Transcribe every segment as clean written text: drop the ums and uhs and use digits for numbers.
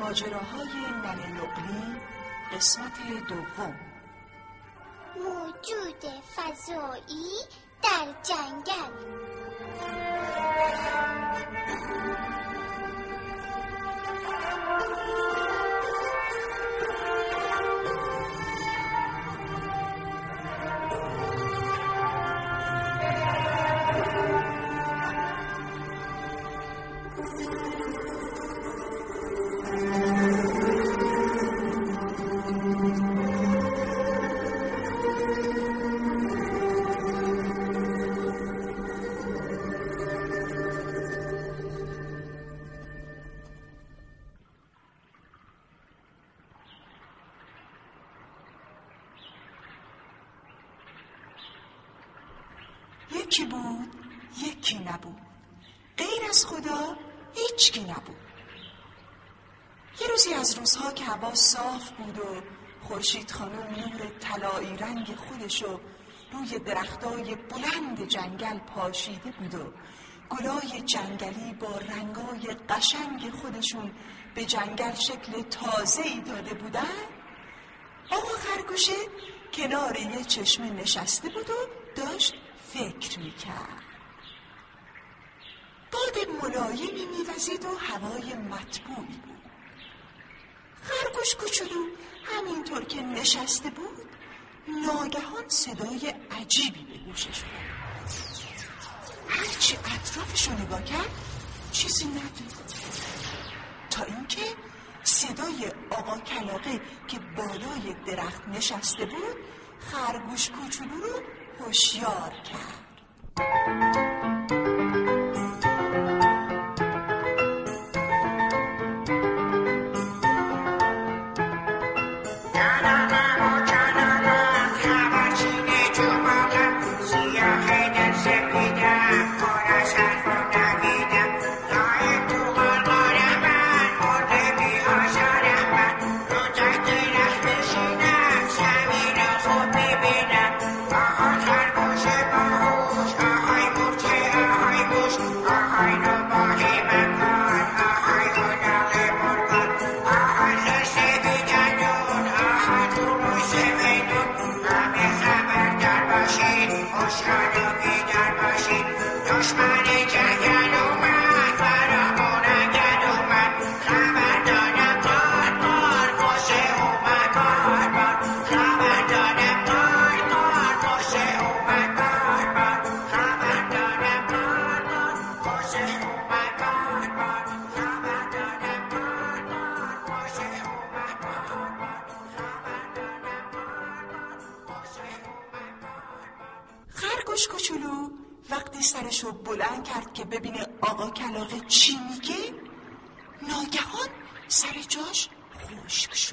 ماجراهای ننه نقلی قسمت دوم. موجود فضایی در جنگل. یکی بود یکی نبود، غیر از خدا هیچکی نبود. یه روزی از روزها که هوا صاف بود و خورشید خانم نور طلایی رنگ خودشو روی درختای بلند جنگل پاشیده بود و گلای جنگلی با رنگای قشنگ خودشون به جنگل شکل تازه‌ای داده بودن، آقا خرگوشه کنار یه چشمه نشسته بود و داشت فکر میکرد. باد ملایمی میوزید و هوای مطبوعی بود. خرگوش کوچولو همینطور که نشسته بود ناگهان صدای عجیبی به گوشش خورد. هرچی اطرافشو نگاه کرد چیزی ندید تا اینکه صدای آقا کلاغه که بالای درخت نشسته بود خرگوش کوچولو رو هوشیار کرد. خرگوش کوچولو وقتی سرشو بلند کرد که ببینه آقا کلاغه چی میگه، ناگهان سر جاش خشک شد.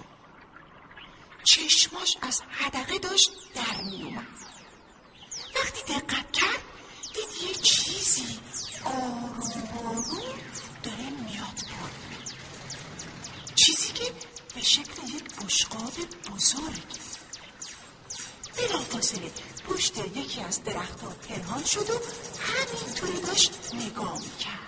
چشماش از حدقه داشت در میومد. وقتی دقت کرد دید یه چیزی آروم آروم داره میاد پایین. چیزی که به شکل یک بشقاب بزرگی. بلافاصله پشت یکی از درخت‌ها پنهان شد و همینطوری داشت نگاه می‌کرد.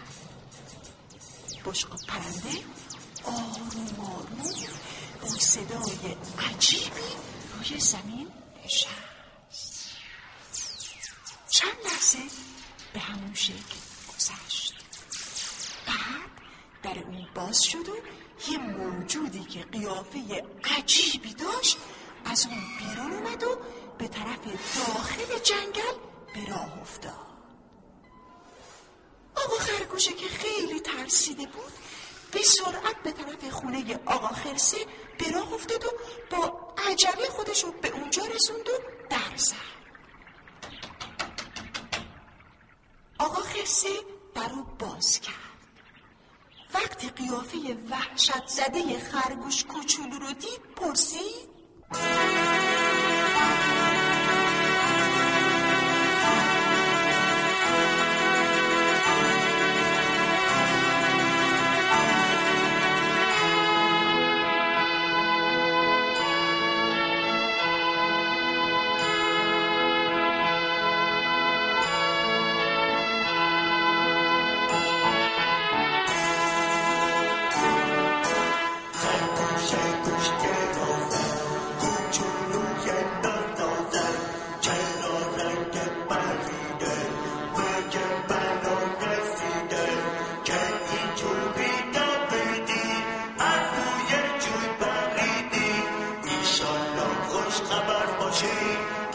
بشقاب پرنده آروم آروم با صدای عجیبی روی زمین نشست. چند لحظه به همون شکل گذشت. بعد در اون باز شد و یه موجودی که قیافه عجیبی داشت از اون بیرون اومد و به طرف داخل جنگل به راه افتاد. آقا خرگوشه که خیلی ترسیده بود به سرعت به طرف خونه آقا خرسه به راه افتاد و با عجله خودشو به اونجا رسوند و در زد. آقا خرسه درو باز کرد. وقتی قیافه وحشت زده خرگوش کوچولو رو دید پرسید: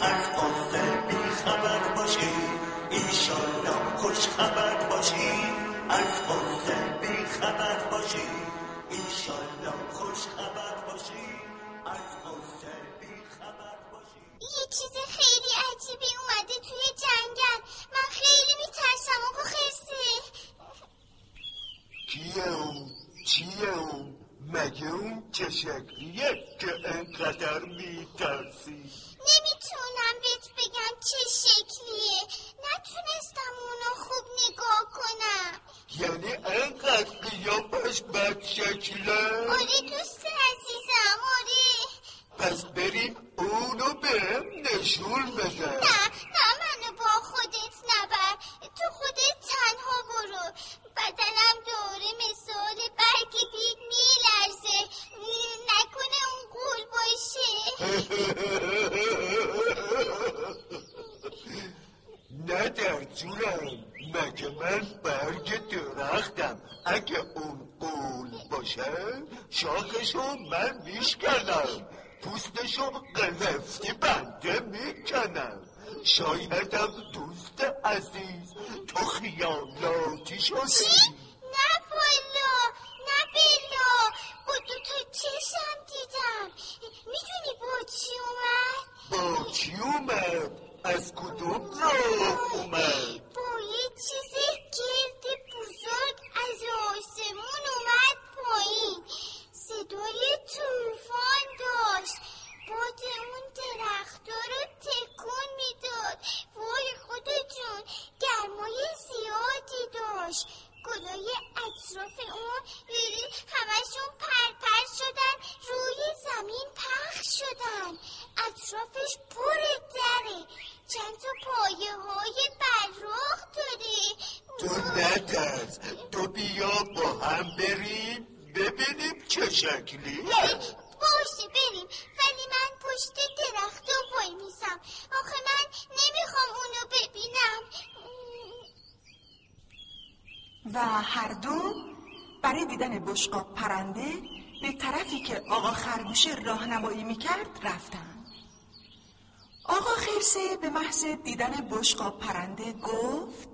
از قصه بی خبر باشی، ایشالله خوش خبر باشی. از قصه بی خبر باشی، ایشالله خوش خبر باشی. از قصه بی خبر باشی. یه چیز خیلی عجیبی اومده توی جنگل. من خیلی میترسم آقا خرسی. کیه اون؟ چیه اون؟ مگه اون چه شکلیه که انقدر میترسی؟ نمیتونم بهت بگم چه شکلیه. نتونستم اونو خوب نگاه کنم. یعنی انقدر قیافش بد شکله؟ آره دوست عزیزم، آره. پس بریم اونو بهم نشون بده. نه منو با خودت نبر. تو خودت تنها برو. بدنم دوره مثال برگ بید میلرزه. نکنه اون غول باشه. نه در جونم، مگه من برگ درختم؟ اگه اون غول باشه شاخشو من میشکنم، پوستشو قلفتی بنده میکنم. شایدم دوست عزیز تو خیالاتی شدی. چی؟ نه والا، نه بلا، با دوتا چشم دیدم. میدونی با چی اومد؟ با چی اومد؟ از کدوم راه اومد؟ با یه چیز گرد بزرگ از آسمون اومد پایین. صدای طوفان داشت. باد اون درختا رو تکون میداد. وای خدا جون، گرمای زیادی داشت. گلای اطراف اون همشون پرپر شدن، روی زمین پخش شدن. اطرافش پر دره، چند تا پایه های براق داره. تو نترس، تو بیا با هم بریم ببینیم چه شکلی. باشه بریم، ولی من پشت درخت رو وای میسم. آخه من نمیخوام اونو ببینم. و هر دو برای دیدن بشقاب پرنده به طرفی که آقا خرگوشه راهنمایی میکرد رفتن. آقا خرسه به محض دیدن بشقاب پرنده گفت: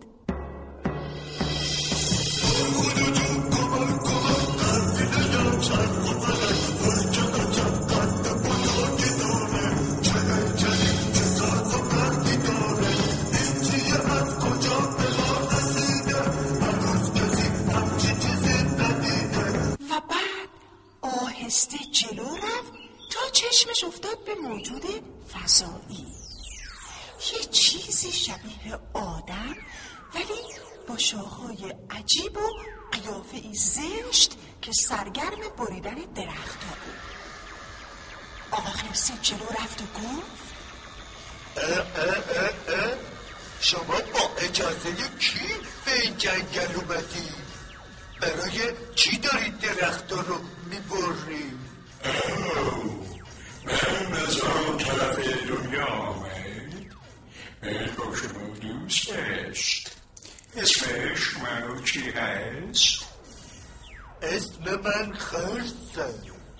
و بعد آهسته جلو رفت تا چشمش افتاد به موجود فضایی. یه چیزی شبیه آدم ولی با شاخهای عجیب و قیافه‌ای زشت که سرگرم بریدن درخت‌ها بود. آقا خرسه جلو رفت و گفت: شما با اجازه کی به این جنگل اومدی؟ برای چی دارید درخت‌ها رو میبرید؟ من از آن طرف دنیا آمد. با شما دوست داشت. اسم شما چی هست؟ اسم من خرسه.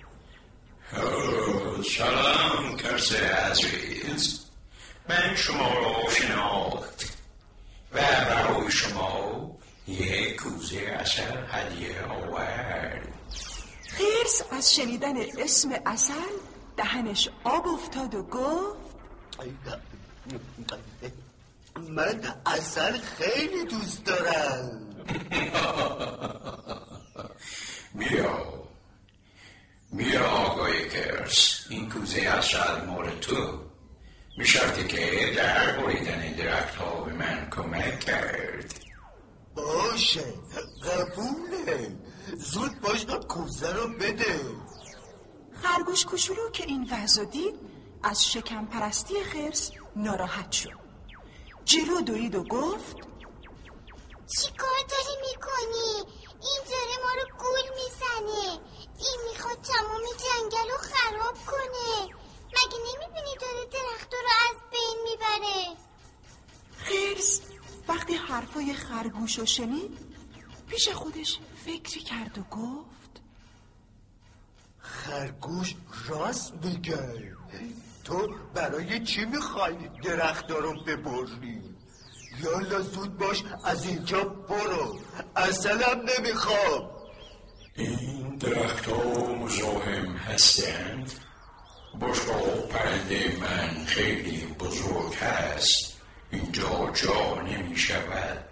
سلام خرس عزیز، من شما را شناخت و برای شما یک کوزه عسل هدیه آورد. خرس از شنیدن اسم عسل دهنش آب افتاد و گفت: من عسل خیلی دوست دارم. بیا آقای خرس، این کوزه عسل مال تو، به شرطی که در بریدن درخت ها به من کمک کرد. باشه قبوله، زود باش کوزه رو بده. خرگوش کوچولو که این وضع دید از شکم پرستی خرس ناراحت شد. جلو دوید و گفت: چی کار داری میکنی؟ این داره ما رو گول میزنه. این میخواد تمام جنگل رو خراب کنه. مگه نمیبینی داره درخت رو از بین میبره؟ خرس وقتی حرفای خرگوش رو شنید پیش خودش فکری کرد و گفت: خرگوش راست میگه. تو برای چی میخوای درخت رو ببری؟ یالا زود باش از اینجا برو، اصلا نمیخوام. این درخت ها مزاحم هستند؟ بشقاب پرنده من خیلی بزرگ هست، اینجا جا نمی شود.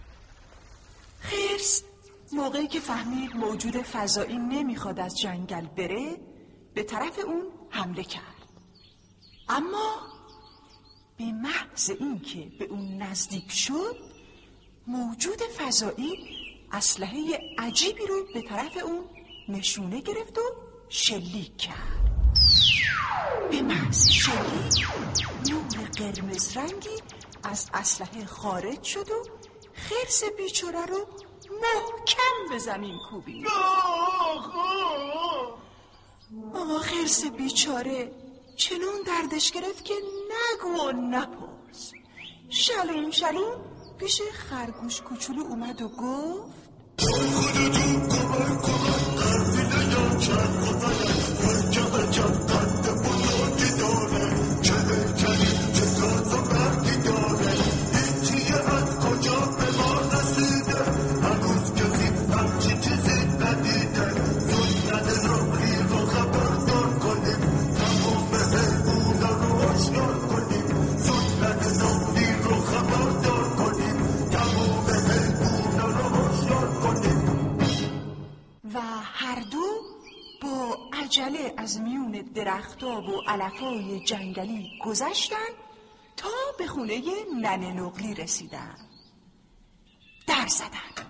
خرس موقعی که فهمید موجود فضایی نمیخواد از جنگل بره به طرف اون حمله کرد، اما به محض اینکه به اون نزدیک شد موجود فضایی اسلحه عجیبی رو به طرف اون نشونه گرفت و شلیک کرد. به محض شلیک نور قرمز رنگی از اسلحه خارج شد و خرس بیچاره رو محکم به زمین کوبید. آقا خرس بیچاره چنون دردش گرفت که نگو و نپرس. شلون شلون پیش خرگوش کوچولو اومد و گفت عجله از میون درخت‌ها و علف‌های جنگلی گذشتن تا به خونه ننه نقلی رسیدن. در زدن.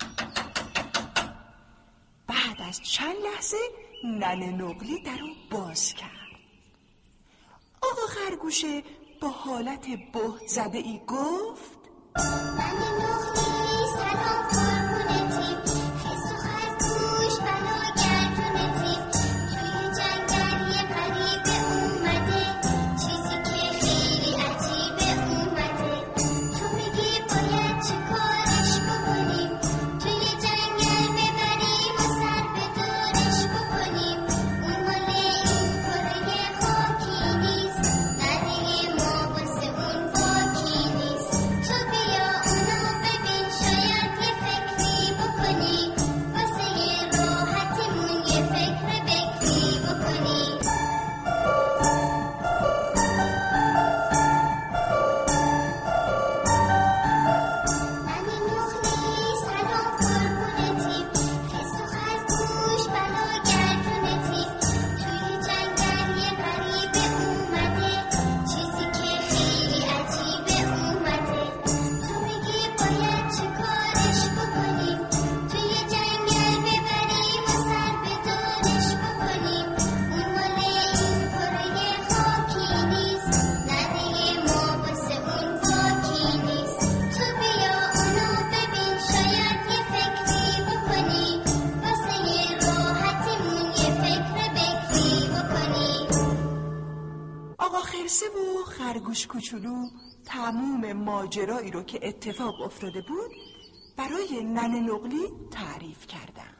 بعد از چند لحظه ننه نقلی در رو باز کرد. آقا خرگوشه با حالت بهت زده ای گفت ننه نقلی سلام قربونتیم، خس و خرگوش بنا گردونتیم، توی جنگل یه غریبه اومده، چیزی که خیلی عجیبه اومده، تو میگی باید چه کارش بکنیم، توی جنگل ببریم و سر به دورش بکنیم، اون مال این کره خاکی نیست، ننه ما واسه اون باکی نیست، تو بیا اونو ببین شاید یه فکری بکنی، واسه راحتمون یه فکر بکری بکنی. ننه نقلی سلام قربونتیم، خس و خرگوش بنا گردونتیم، توی جنگل یه غریبه اومده، چیزی که خیلی عجیبه اومده، تو میگی باید چه کارش بکنیم، توی جنگل ببریم و سر به دورش بکنیم، اون مال این کره خاکی نیست، ننه ما واسه اون باکی نیست، تو بیا اونو ببین شاید یه فکری بکنی، واسه راحتمون یه فکر بکری بکنی. آقا خرسه و خرگوش کوچولو تموم ماجرایی رو که اتفاق افتاده بود برای ننه نقلی تعریف کردن.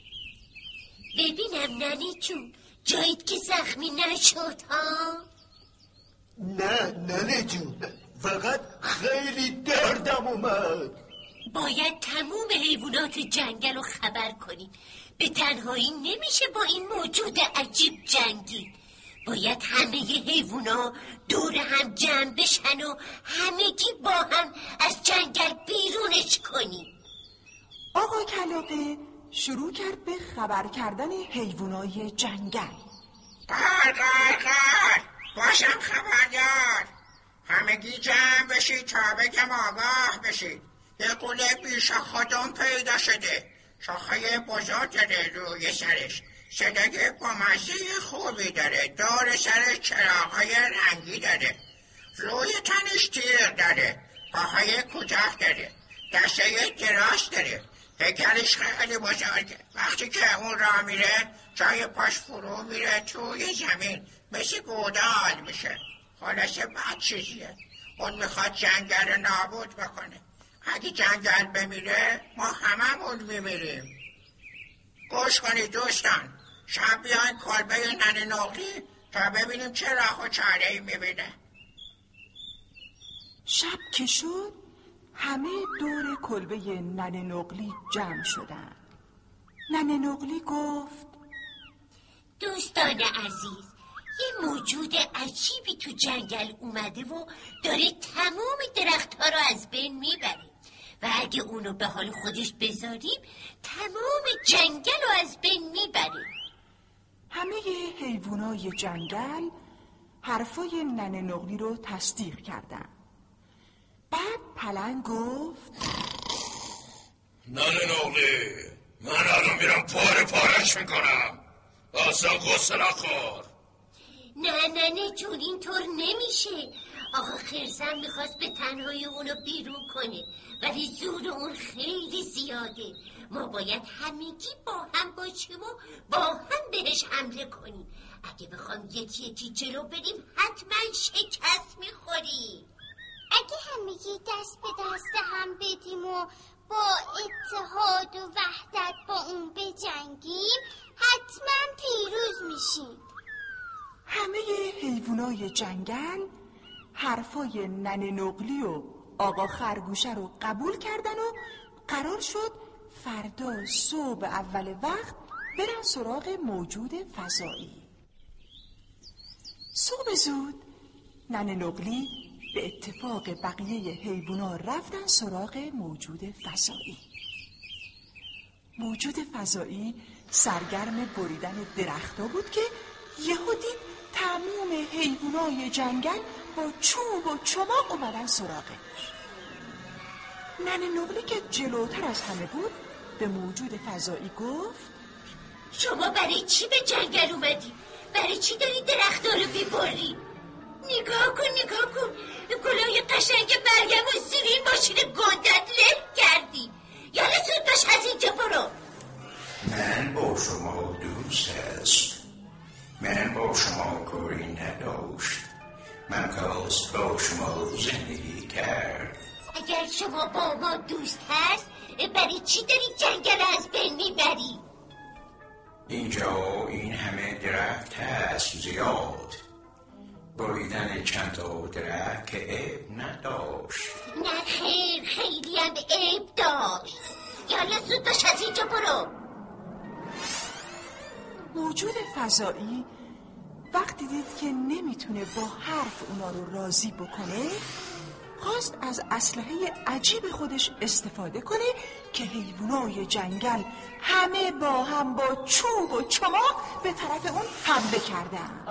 ببینم ننه جون، جاییت که زخمی نشد ها؟ نه ننه جون، فقط خیلی دردم اومد. باید تموم حیوانات جنگل رو خبر کنیم، به تنهایی نمیشه با این موجود عجیب جنگید، باید همه حیوونا دور هم جمع بشن و همگی با هم از جنگل بیرونش کنیم. آقا کلاغه شروع کرد به خبر کردن حیوانای جنگل. قر باشم خبردار، همگی جمع بشید تا بگم آگاه بشید. یه قوله بیش خودم پیدا شده، شاخه بزرگ داره روی سرش، صدای بامزه خوبی داره، دور سرش چراغای رنگی داره، روی تنش تیر داره، پاهای کوتاه داره، دسته دراز داره، هیکلش خیلی بزرگه، وقتی که اون راه میره جای پاش فرو میره توی زمین، مثل گودال میشه. خلاصه بد چیزیه، اون میخواد جنگل رو نابود بکنه. اگه جنگل بمیره ما هممون میمیریم. گوش کنید دوستان، شب بیاین کلبه ننه نقلی تا ببینیم چه راه و چاره‌ای می‌بینه. شب که شد همه دور کلبه ننه نقلی جمع شدن. ننه نقلی گفت: دوستان عزیز، یه موجود عجیبی تو جنگل اومده و داره تمام درخت‌ها رو از بین میبره و اگه اونو به حال خودش بذاریم تمام جنگل رو از بین میبره. همه حیوانای جنگل حرفای ننه نقلی رو تصدیق کردن. بعد پلنگ گفت: ننه نقلی، من الان میرم پارش میکنم. اصلا غصه نخور. نه جون، اینطور نمیشه. آقا خرسم میخواست به تنهایی اونو بیرون کنه ولی زور اون خیلی زیاده. ما باید همگی با هم باشیم و با هم بهش حمله کنیم. اگه بخوام یکی جلو بریم حتما شکست میخوریم. اگه همگی دست به دست هم بدیم و با اتحاد و وحدت با اون بجنگیم حتما پیروز میشیم. همه حیوانای جنگل حرفای ننه نقلی و آقا خرگوشه رو قبول کردن و قرار شد فردا صبح اول وقت برن سراغ موجود فضایی. صبح زود ننه نقلی به اتفاق بقیه حیوونا رفتن سراغ موجود فضایی. موجود فضایی سرگرم بریدن درختا بود که یهو دید تمام حیوانای جنگل با چوب و چماق اومدن سراغه. ننه نقلی که جلوتر از همه بود به موجود فضایی گفت: شما برای چی به جنگل اومدی؟ برای چی داری درختا رو بیبری؟ نگاه کن گلای قشنگ مریم و زیر این ماشین گندت له کردی. یالا زود باش از اینجا برو. من با شما دوست هست. من با شما کاری نداشت. من خواست با شما زندگی کرد. اگر شما با ما دوست هست برای چی داری جنگل از بین میبری؟ اینجا این همه درخت هست زیاد. بریدن چند تا درخت که عیب نداشت. نه خیر، خیلی هم عیب داشت. یالا زود باش از اینجا برو. موجود فضایی وقتی دید که نمیتونه با حرف اونا رو راضی بکنه خواست از اسلحه عجیب خودش استفاده کنه که حیوانای جنگل همه با هم با چوب و چماق به طرف اون حمله کردن.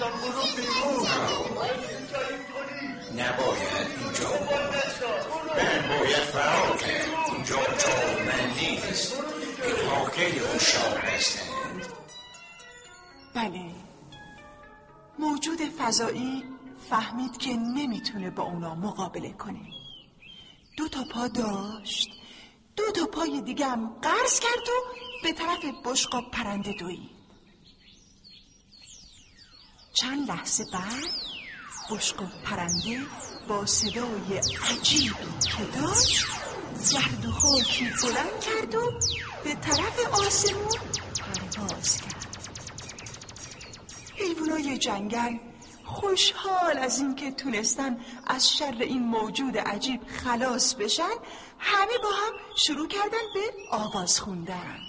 نباید اینجا من باید فرار کرد. اینجا جای من نیست. اینها خیلی خوشحال هستند. بله، موجود فضایی فهمید که نمیتونه با اونا مقابله کنه. 2 تا پا داشت، 2 تا پای دیگه هم قرض کرد و به طرف بشقاب پرنده دوید. چند لحظه بعد بشقاب پرنده با صدای عجیبی که داشت گرد و خاکی بلند کرد و به طرف آسمون پرواز کرد. حیوانای جنگل خوشحال از این که تونستن از شر این موجود عجیب خلاص بشن همه با هم شروع کردن به آواز خوندن.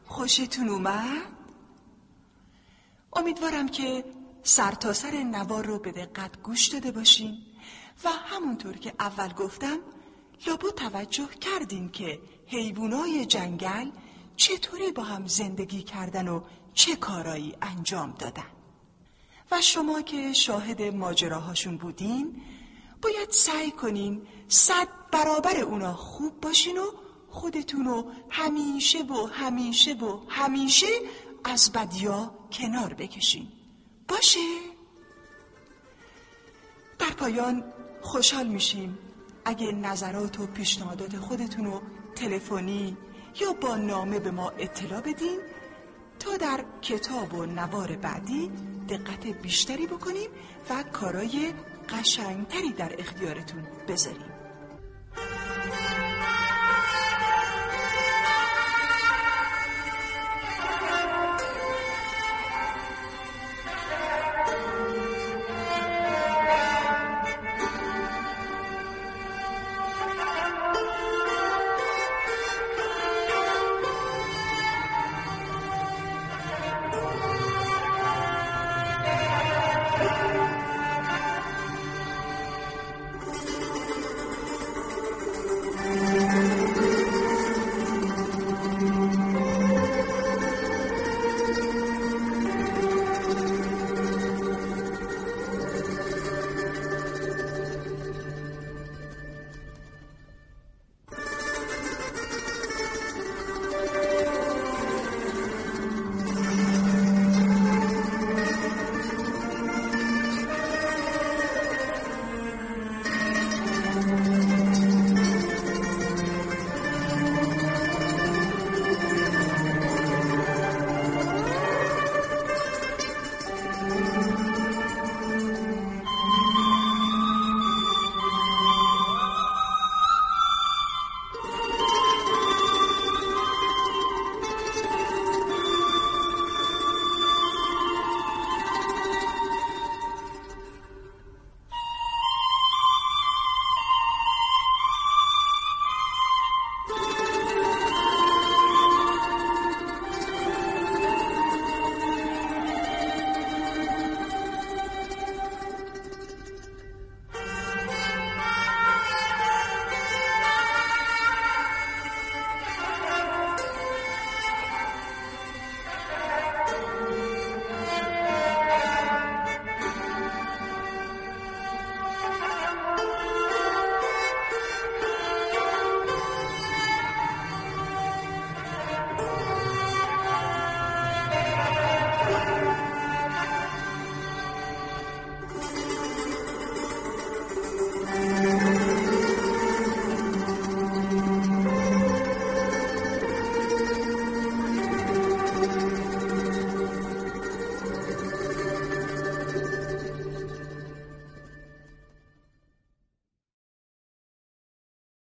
خوشتون اومد؟ امیدوارم که سرتاسر نوار رو به دقت گوش داده باشین و همونطور که اول گفتم لابد توجه کردین که حیوانای جنگل چطوری با هم زندگی کردن و چه کارایی انجام دادن. و شما که شاهد ماجراهاشون بودین باید سعی کنین 100 برابر اونا خوب باشین و خودتونو همیشه و همیشه و همیشه از بدیا کنار بکشین. باشه؟ در پایان خوشحال میشیم اگه نظرات و پیشنهادات خودتونو تلفنی یا با نامه به ما اطلاع بدین تا در کتاب و نوار بعدی دقت بیشتری بکنیم و کارای قشنگتری در اختیارتون بذاریم.